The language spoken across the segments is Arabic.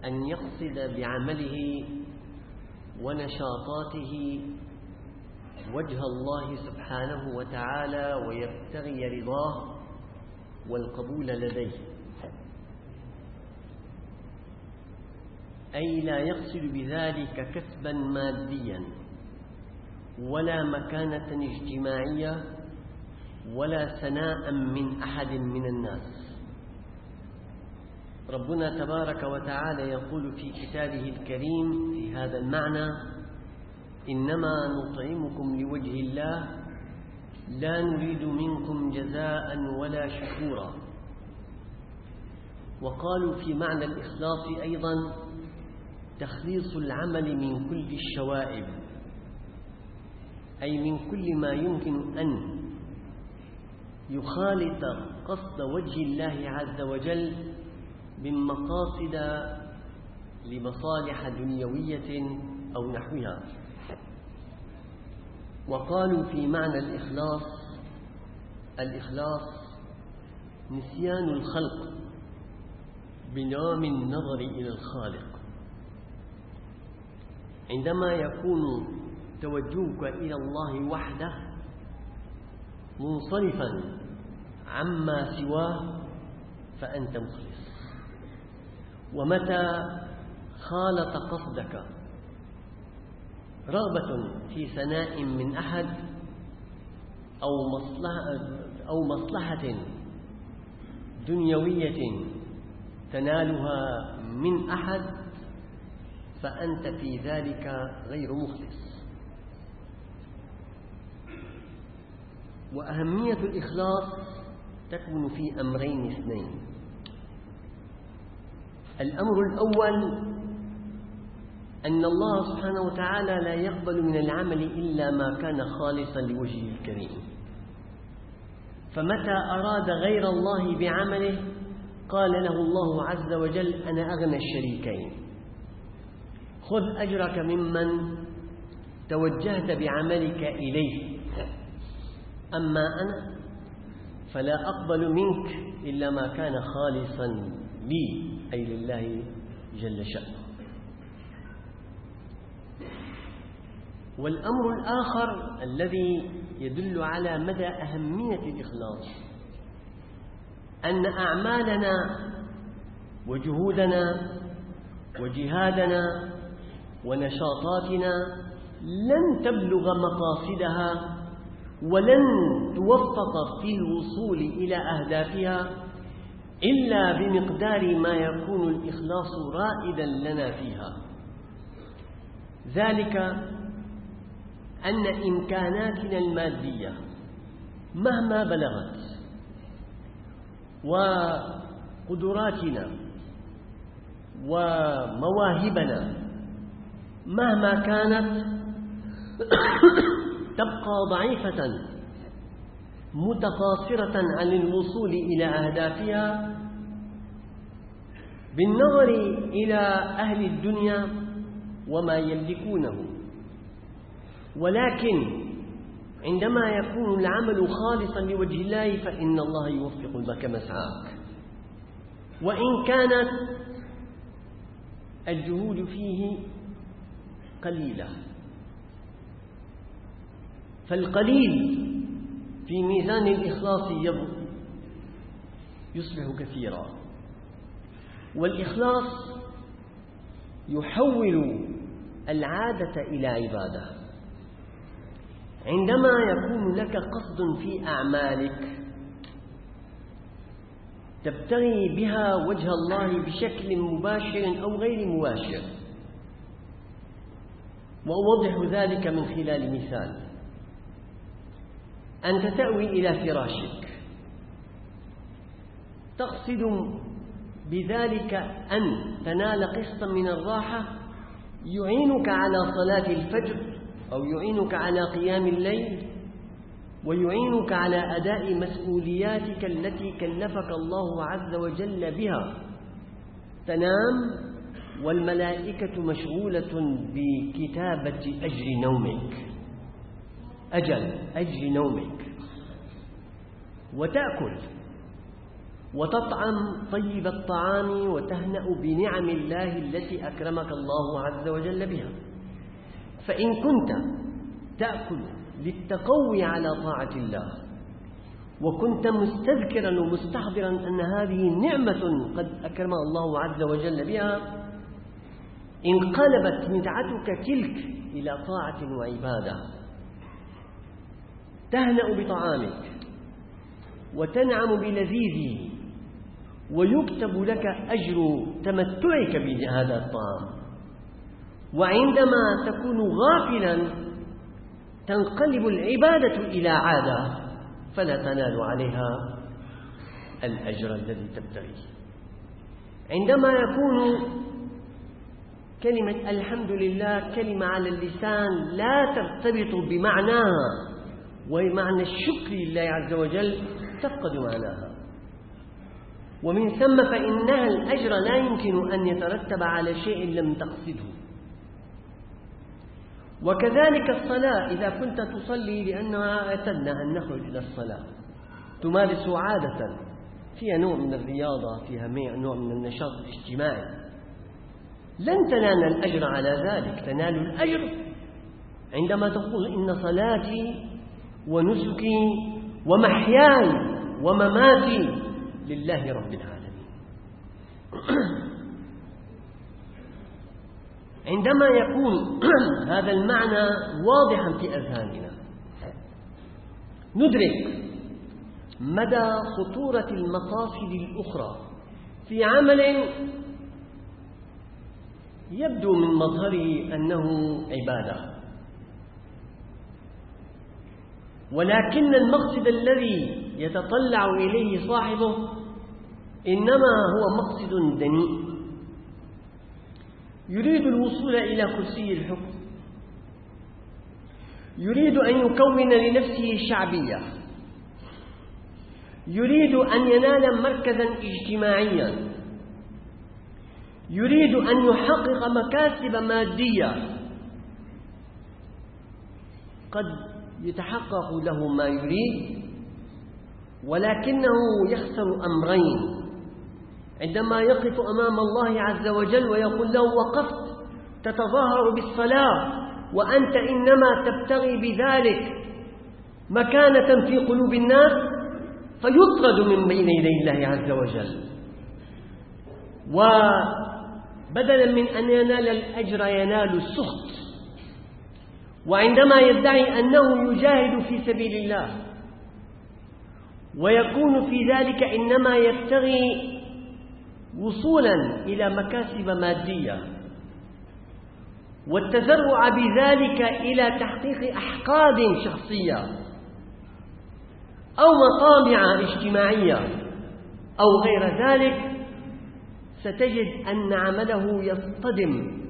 أن يقصد بعمله ونشاطاته وجه الله سبحانه وتعالى ويبتغي رضاه والقبول لديه، أي لا يقصد بذلك كسبا ماديا ولا مكانة اجتماعية ولا ثناء من أحد من الناس. ربنا تبارك وتعالى يقول في كتابه الكريم في هذا المعنى: إنما نطعمكم لوجه الله لا نريد منكم جزاء ولا شكورا. وقالوا في معنى الإخلاص أيضا: تخليص العمل من كل الشوائب، أي من كل ما يمكن أن يخالط قصد وجه الله عز وجل من مقاصد لمصالح دنيوية أو نحوها. وقالوا في معنى الإخلاص نسيان الخلق بنوام النظر إلى الخالق. عندما يكون توجهك إلى الله وحده منصرفا عما سواه فأنت مخلص. ومتى خالط قصدك رغبة في ثناء من أحد أو مصلحة دنيوية تنالها من أحد فأنت في ذلك غير مخلص. وأهمية الإخلاص تكمن في أمرين اثنين: الأمر الأول أن الله سبحانه وتعالى لا يقبل من العمل إلا ما كان خالصا لوجهه الكريم، فمتى أراد غير الله بعمله قال له الله عز وجل: أنا أغنى الشريكين، خذ أجرك ممن توجهت بعملك إليه، أما أنا فلا أقبل منك إلا ما كان خالصا لي، أي لله جل شأنه. والأمر الآخر الذي يدل على مدى أهمية الإخلاص أن أعمالنا وجهودنا وجهادنا ونشاطاتنا لن تبلغ مقاصدها ولن توفق في الوصول إلى أهدافها إلا بمقدار ما يكون الإخلاص رائدا لنا فيها. ذلك أن إمكاناتنا المادية مهما بلغت وقدراتنا ومواهبنا مهما كانت تبقى ضعيفة متقاصرة عن الوصول إلى أهدافها بالنظر إلى أهل الدنيا وما يملكونه. ولكن عندما يكون العمل خالصا لوجه الله فإن الله يوفق لك مسعاك، وإن كانت الجهود فيه قليلة، فالقليل في ميزان الإخلاص يصبح كثيرا. والإخلاص يحول العادة إلى عبادة. عندما يكون لك قصد في أعمالك تبتغي بها وجه الله بشكل مباشر أو غير مباشر، وأوضح ذلك من خلال مثال: أنت تأوي إلى فراشك تقصد بذلك أن تنال قسطا من الراحة يعينك على صلاة الفجر أو يعينك على قيام الليل ويعينك على أداء مسؤولياتك التي كلفك الله عز وجل بها. تنام والملائكة مشغولة بكتابة أجر نومك، أجر نومك، وتأكل وتطعم طيب الطعام وتهنأ بنعم الله التي أكرمك الله عز وجل بها. فإن كنت تأكل للتقوي على طاعة الله وكنت مستذكرا ومستحضرا أن هذه نعمة قد أكرمك الله عز وجل بها، انقلبت متعتك تلك إلى طاعة وعبادة، تهنأ بطعامك وتنعم بلذيذه ويكتب لك أجر تمتعك بهذا الطعام. وعندما تكون غافلا تنقلب العبادة إلى عادة فلا تنال عليها الأجر الذي تبتغيه. عندما يكون كلمة الحمد لله كلمة على اللسان لا ترتبط بمعناها ومعنى الشكر لله عز وجل، تفقد معناها، ومن ثم فإنها الأجر لا يمكن أن يترتب على شيء لم تقصده. وكذلك الصلاة، إذا كنت تصلي لأننا اعتدنا أن نخرج إلى الصلاة، تمارس عادة فيها نوع من الرياضة، فيها نوع من النشاط الاجتماعي، لن تنال الأجر على ذلك. تنال الأجر عندما تقول إن صلاتي ونسكي ومحياي ومماتي لله رب العالمين. عندما يكون هذا المعنى واضحا في أذهاننا ندرك مدى خطورة المقاصد الأخرى في عمل يبدو من مظهره أنه عبادة، ولكن المقصد الذي يتطلع إليه صاحبه إنما هو مقصد دنيء، يريد الوصول إلى كرسي الحكم، يريد أن يكون لنفسه شعبية، يريد أن ينال مركزا اجتماعيا، يريد أن يحقق مكاسب مادية. قد يتحقق له ما يريد، ولكنه يخسر أمرين عندما يقف أمام الله عز وجل ويقول له وقفت تتظاهر بالصلاة وأنت إنما تبتغي بذلك مكانة في قلوب الناس، فيطرد من بين يدي الله عز وجل، وبدلا من أن ينال الأجر ينال السخط. وعندما يدعي أنه يجاهد في سبيل الله ويكون في ذلك إنما يبتغي وصولا إلى مكاسب مادية والتذرع بذلك إلى تحقيق أحقاد شخصية أو مطامع اجتماعية أو غير ذلك، ستجد أن عمله يصطدم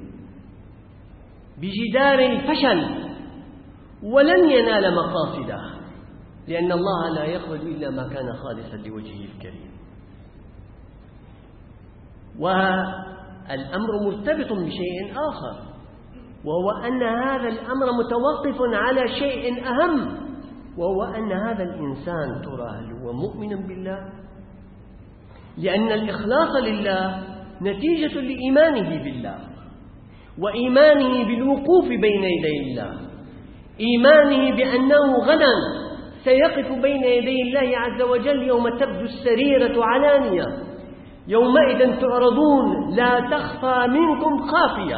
بجدار الفشل ولن ينال مقاصده، لأن الله لا يقبل إلا ما كان خالصا لوجهه الكريم. والأمر مرتبط بشيء آخر، وهو أن هذا الأمر متوقف على شيء أهم، وهو أن هذا الإنسان ترى هل هو مؤمن بالله، لأن الإخلاص لله نتيجة لإيمانه بالله وإيمانه بالوقوف بين يدي الله، إيمانه بأنه غدا سيقف بين يدي الله عز وجل يوم تبدو السريرة علانية، يومئذ تعرضون لا تخفى منكم خافية.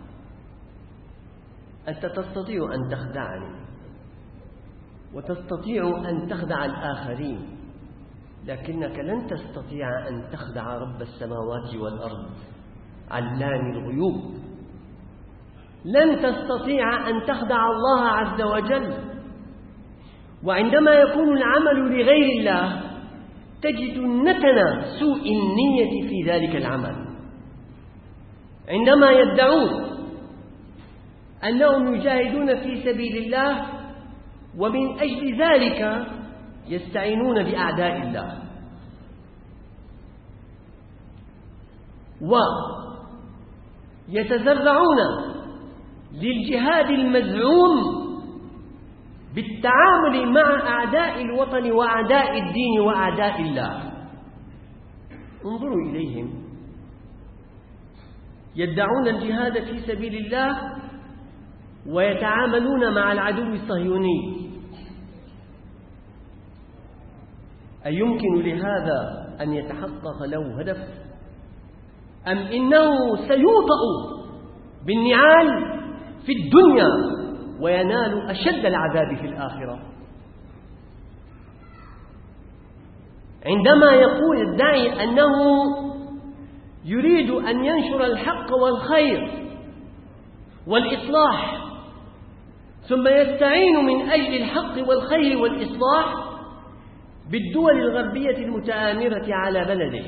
أنت تستطيع أن تخدعني وتستطيع أن تخدع الآخرين، لكنك لن تستطيع أن تخدع رب السماوات والأرض علام الغيوب، لن تستطيع أن تخدع الله عز وجل. وعندما يكون العمل لغير الله تجد نتن سوء النية في ذلك العمل، عندما يدعون أنهم يجاهدون في سبيل الله ومن أجل ذلك يستعينون بأعداء الله، ويتذرعون للجهاد المزعوم بالتعامل مع أعداء الوطن وأعداء الدين وأعداء الله، انظروا إليهم يدعون الجهاد في سبيل الله ويتعاملون مع العدو الصهيوني. أيمكن لهذا أن يتحقق له هدف؟ أم إنه سيوطأ بالنعال في الدنيا وينال أشد العذاب في الآخرة؟ عندما يقول الداعي أنه يريد أن ينشر الحق والخير والإصلاح، ثم يستعين من أجل الحق والخير والإصلاح بالدول الغربية المتآمرة على بلده،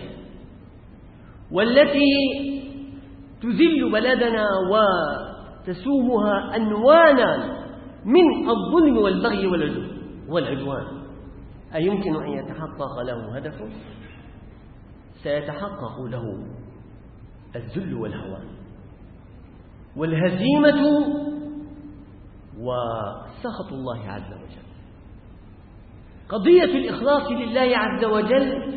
والتي تذل بلدنا وتسومها أنوانا من الظلم والبغي والعدوان، أيمكن أن يتحقق له هدفه؟ سيتحقق له الذل والهوان والهزيمة وسخط الله عز وجل. قضية الإخلاص لله عز وجل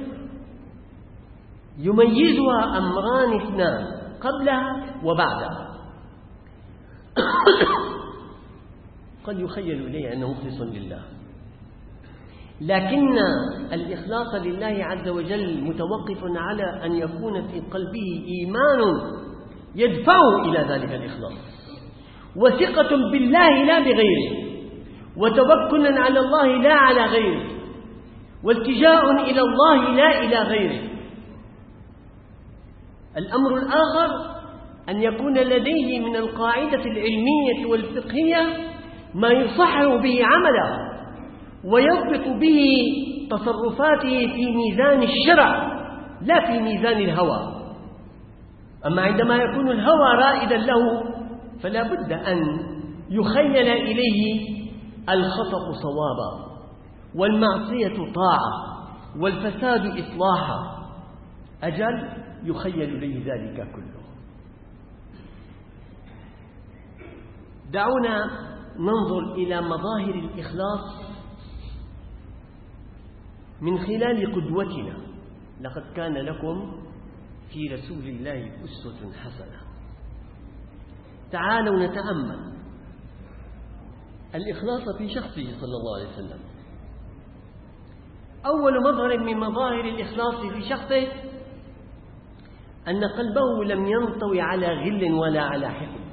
يميزها أمران اثنان قبلها وبعدها. قد يخيل إليه أنه مخلص لله، لكن الإخلاص لله عز وجل متوقف على أن يكون في قلبه إيمان يدفعه إلى ذلك الإخلاص، وثقة بالله لا بغيره، وتوكل على الله لا على غيره، والتجاء إلى الله لا إلى غيره. الأمر الآخر أن يكون لديه من القاعدة العلمية والفقهية ما يصحح به عمله ويضبط به تصرفاته في ميزان الشرع لا في ميزان الهوى. أما عندما يكون الهوى رائدا له فلا بد أن يخيل إليه الخطأ صوابا، والمعصية طاعة، والفساد إصلاحا. أجل يخيل إليه ذلك كله. دعونا ننظر إلى مظاهر الإخلاص من خلال قدوتنا. لقد كان لكم في رسول الله أسوة حسنة. تعالوا نتأمل الإخلاص في شخصه صلى الله عليه وسلم. أول مظهر من مظاهر الإخلاص في شخصه أن قلبه لم ينطوي على غل ولا على حقد.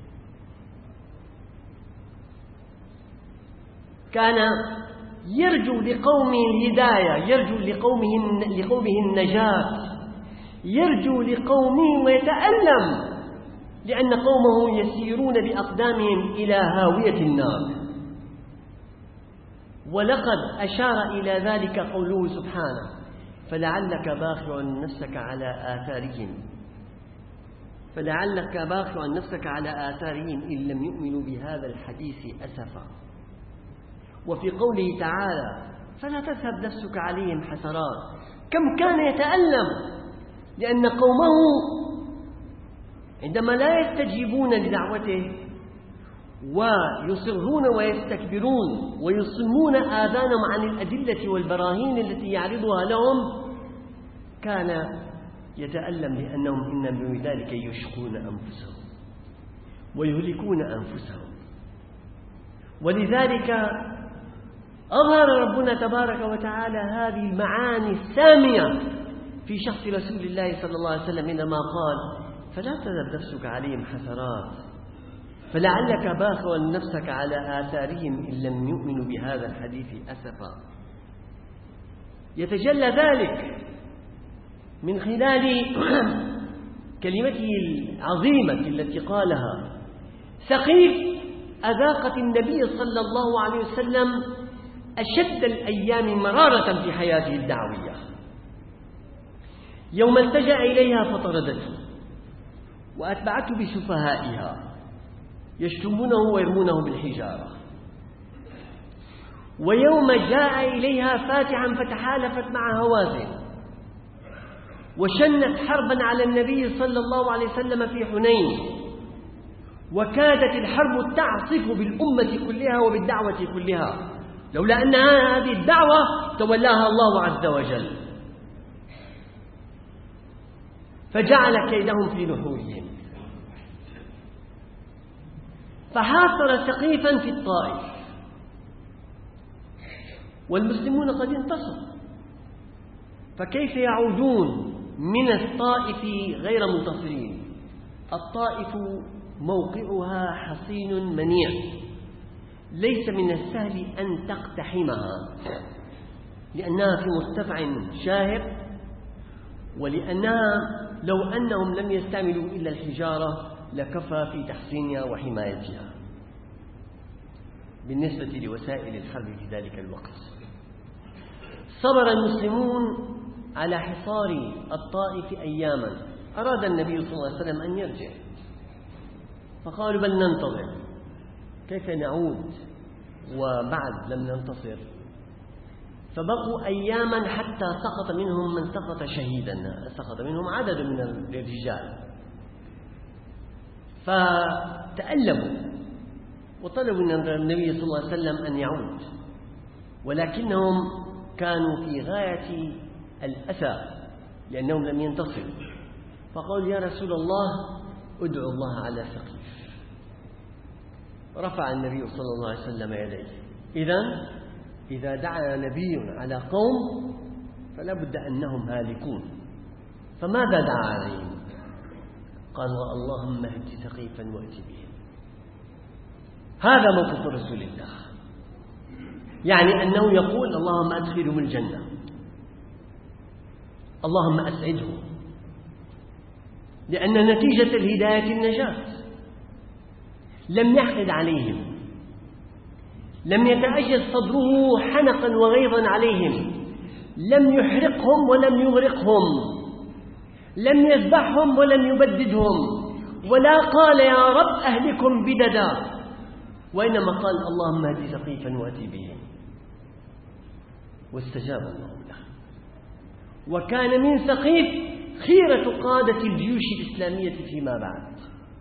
كان يرجو لقومه الهداية، يرجو لقومه النجاة، يرجو لقومه ويتألم لأن قومه يسيرون بأقدامهم إلى هاوية النار. ولقد أشار إلى ذلك قوله سبحانه: فلعلك باخع نفسك على آثارهم إن لم يؤمنوا بهذا الحديث أسفا. وفي قوله تعالى: فلا تذهب نفسك عليهم حسرات. كم كان يتألم لأن قومه عندما لا يستجيبون لدعوته ويصرون ويستكبرون ويصمون آذانهم عن الأدلة والبراهين التي يعرضها لهم، كان يتألم لأنهم إنما بذلك يشقون أنفسهم ويهلكون أنفسهم. ولذلك أظهر ربنا تبارك وتعالى هذه المعاني السامية في شخص رسول الله صلى الله عليه وسلم عندما قال: فلا تذهب نفسك عليهم حسرات، فلعلك باخع نفسك على آثارهم إن لم يؤمنوا بهذا الحديث أسفا. يتجلى ذلك من خلال كلمته العظيمة التي قالها: ثقيف أذاقت النبي صلى الله عليه وسلم أشد الأيام مرارة في حياته الدعوية. يوم التجأ إليها فطردته وأتبعته بسفهائها يشتمونه ويرمونه بالحجارة. ويوم جاء إليها فاتحا فتحالفت مع هوازن وشنت حربا على النبي صلى الله عليه وسلم في حنين، وكادت الحرب تعصف بالأمة كلها وبالدعوة كلها، لولا أن هذه الدعوة تولاها الله عز وجل. فجعل كيدهم في نحورهم، فحاصر سقيفا في الطائف، والمسلمون قد انتصروا، فكيف يعودون من الطائف غير منتصرين؟ الطائف موقعها حصين منيع، ليس من السهل أن تقتحمها، لأنها في مرتفع شاهق، ولأنها لو أنهم لم يستعملوا إلا الحجارة لكفى في تحصينها وحمايتها بالنسبة لوسائل الحرب في ذلك الوقت. صبر المسلمون على حصار الطائف أياما. أراد النبي صلى الله عليه وسلم أن يرجع، فقالوا بل ننتظر، كيف نعود وبعد لم ننتصر؟ فبقوا أياما حتى سقط منهم من سقط شهيدا، سقط منهم عدد من الرجال، فتألموا وطلبوا من النبي صلى الله عليه وسلم أن يعود، ولكنهم كانوا في غاية الأسى لأنهم لم ينتصروا، فقالوا يا رسول الله ادعو الله على سقيف. رفع النبي صلى الله عليه وسلم يديه. إذا دعا نبي على قوم فلا بد أنهم هالكون، فماذا دعا عليهم؟ قال اللهم اهد سقيفا وأت بهم. هذا موقف رسول الله، يعني أنه يقول اللهم أدخلهم الجنة، اللهم أسعدهم، لأن نتيجة الهداية النجاة. لم يحقد عليهم، لم يتأجل صدره حنقا وغيظا عليهم، لم يحرقهم ولم يغرقهم، لم يذبحهم ولم يبددهم، ولا قال يا رب أهلكم بددا، وإنما قال اللهم اهد سقيفا وأت بهم، واستجاب الله له. وكان من سقيف خيرة قادة الجيوش الإسلامية فيما بعد.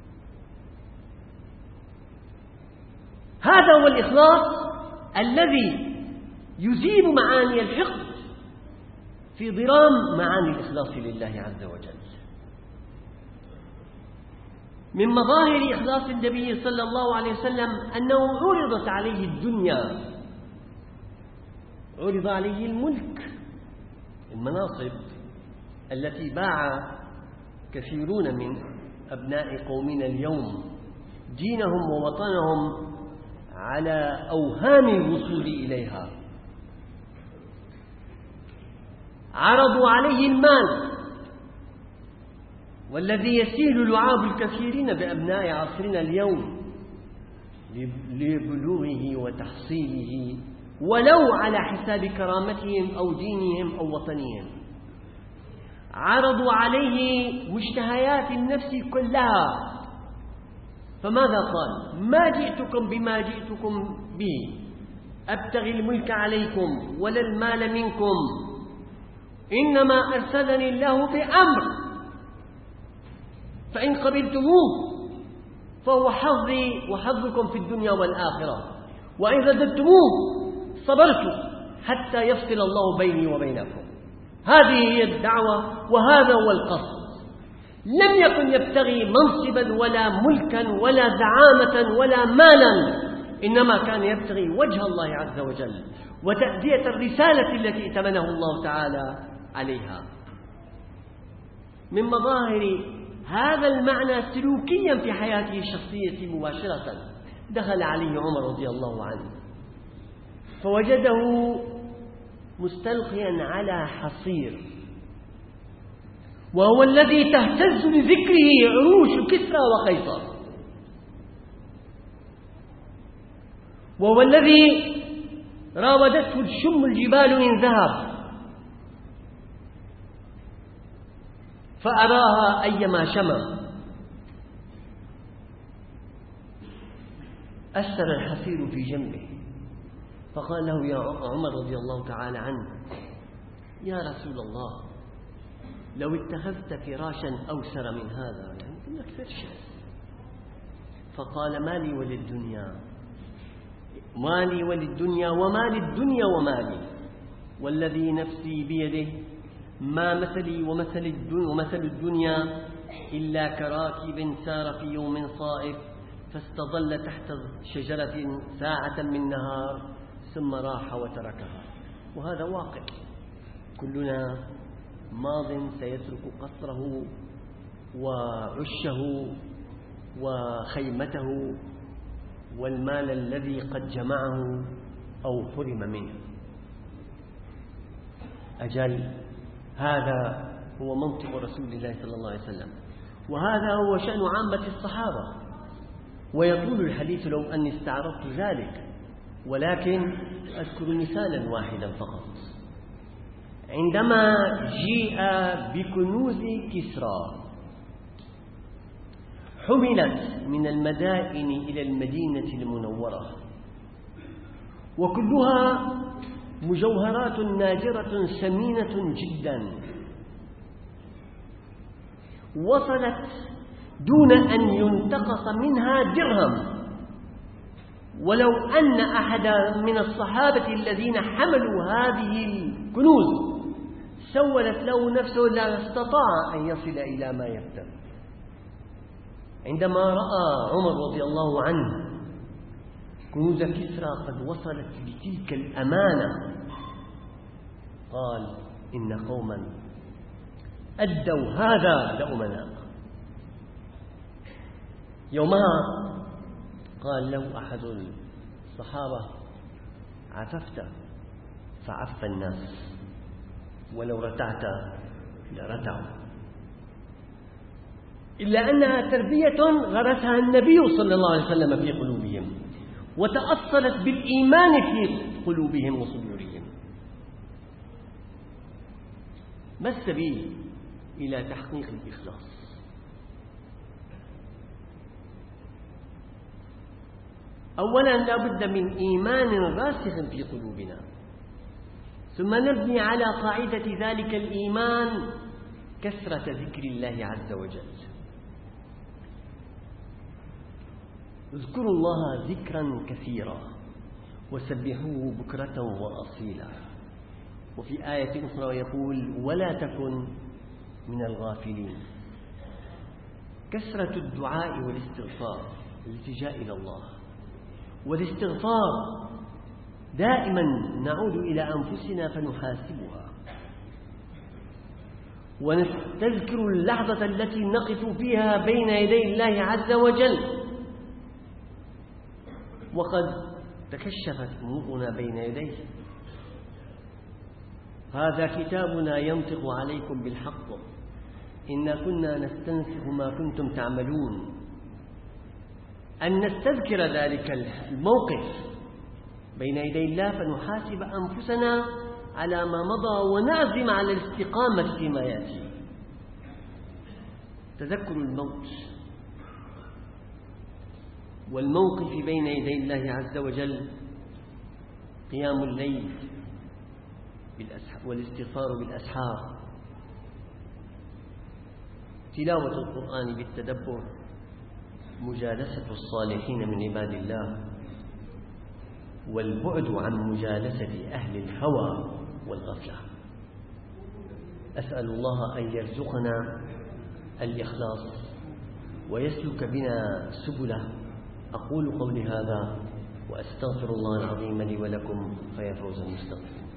هذا هو الإخلاص الذي يزيل معاني الحقد في ضرام معاني الإخلاص لله عز وجل. من مظاهر إخلاص النبي صلى الله عليه وسلم أنه عرضت عليه الدنيا، عرض عليه الملك، المناصب التي باع كثيرون من أبناء قومنا اليوم دينهم ووطنهم على أوهام الوصول إليها. عرضوا عليه المال، والذي يسيل لعاب الكثيرين بأبناء عصرنا اليوم لبلوغه وتحصيله، ولو على حساب كرامتهم أو دينهم أو وطنهم. عرضوا عليه مشتهيات النفس كلها، فماذا قال؟ ما جئتكم بما جئتكم به أبتغي الملك عليكم ولا المال منكم، إنما أرسلني الله بأمر، فإن قبلتموه فهو حظي وحظكم في الدنيا والآخرة، وإن رددتموه صبرت حتى يفصل الله بيني وبينكم. هذه هي الدعوة وهذا هو القصد. لم يكن يبتغي منصبا ولا ملكا ولا زعامة ولا مالا، إنما كان يبتغي وجه الله عز وجل وتأدية الرسالة التي ائتمنه الله تعالى عليها. من مظاهر هذا المعنى سلوكيا في حياته الشخصية مباشرة، دخل عليه عمر رضي الله عنه فوجده مستلقيا على حصير، وهو الذي تهتز لذكره عروش كسرى وقيصر، وهو الذي راودته الشم الجبال من ذهب فأراها أيما شمم. أثر الحصير في جنبه فقال له يا عمر رضي الله تعالى عنه يا رسول الله لو اتخذت فراشا أوسر من هذا يعني لك فرشة. فقال مالي وللدنيا، مالي وللدنيا وما للدنيا ومالي، والذي نفسي بيده ما مثلي ومثل الدنيا إلا كراكب سار في يوم صائف فاستظل تحت شجرة ساعة من نهار ثم راح وتركها. وهذا واقع، كلنا ماض سيترك قصره وعشه وخيمته والمال الذي قد جمعه أو حرم منه. أجل هذا هو منطق رسول الله صلى الله عليه وسلم، وهذا هو شأن عامة الصحابة. ويطول الحديث لو أني استعرضت ذلك، ولكن أذكر مثالا واحدا فقط. عندما جيء بكنوز كسرى حملت من المدائن إلى المدينة المنورة، وكلها مجوهرات نادرة ثمينة جدا، وصلت دون أن ينتقص منها درهم. ولو أن أحدا من الصحابة الذين حملوا هذه الكنوز سولت له نفسه لا استطاع أن يصل إلى ما يفتر. عندما رأى عمر رضي الله عنه كنوز كسرى قد وصلت بتلك الأمانة قال: إن قوما أدوا هذا لأمناء. يومها قال له أحد الصحابة: عففت فعف الناس، ولو رتعت لرتعوا. إلا أنها تربية غرسها النبي صلى الله عليه وسلم في قلوبهم، وتأصلت بالإيمان في قلوبهم وصدورهم. ما السبيل إلى تحقيق الإخلاص؟ أولا لا بد من إيمان راسخ في قلوبنا، ثم نبني على قاعدة ذلك الإيمان كثرة ذكر الله عز وجل. اذكروا الله ذكرا كثيرا وسبحوه بكرة وأصيلا. وفي آية أخرى يقول: ولا تكن من الغافلين. كثرة الدعاء والاستغفار، الالتجاء إلى الله والاستغفار، دائما نعود إلى أنفسنا فنحاسبها ونستذكر اللحظة التي نقف فيها بين يدي الله عز وجل وقد تكشفت أمورنا بين يديه. هذا كتابنا ينطق عليكم بالحق، إنا كنا نستنسخ ما كنتم تعملون. أن نستذكر ذلك الموقف بين يدي الله فنحاسب أنفسنا على ما مضى ونعزم على الاستقامة فيما يأتي. تذكر الموت والموقف بين يدي الله عز وجل، قيام الليل والاستغفار بالأسحار، تلاوة القرآن بالتدبر، مجالسة الصالحين من عباد الله، والبعد عن مجالسة أهل الهوى والغفلة. أسأل الله أن يرزقنا الإخلاص ويسلك بنا سبله. أقول قولي هذا وأستغفر الله العظيم لي ولكم، فيا فوز المستغفرين.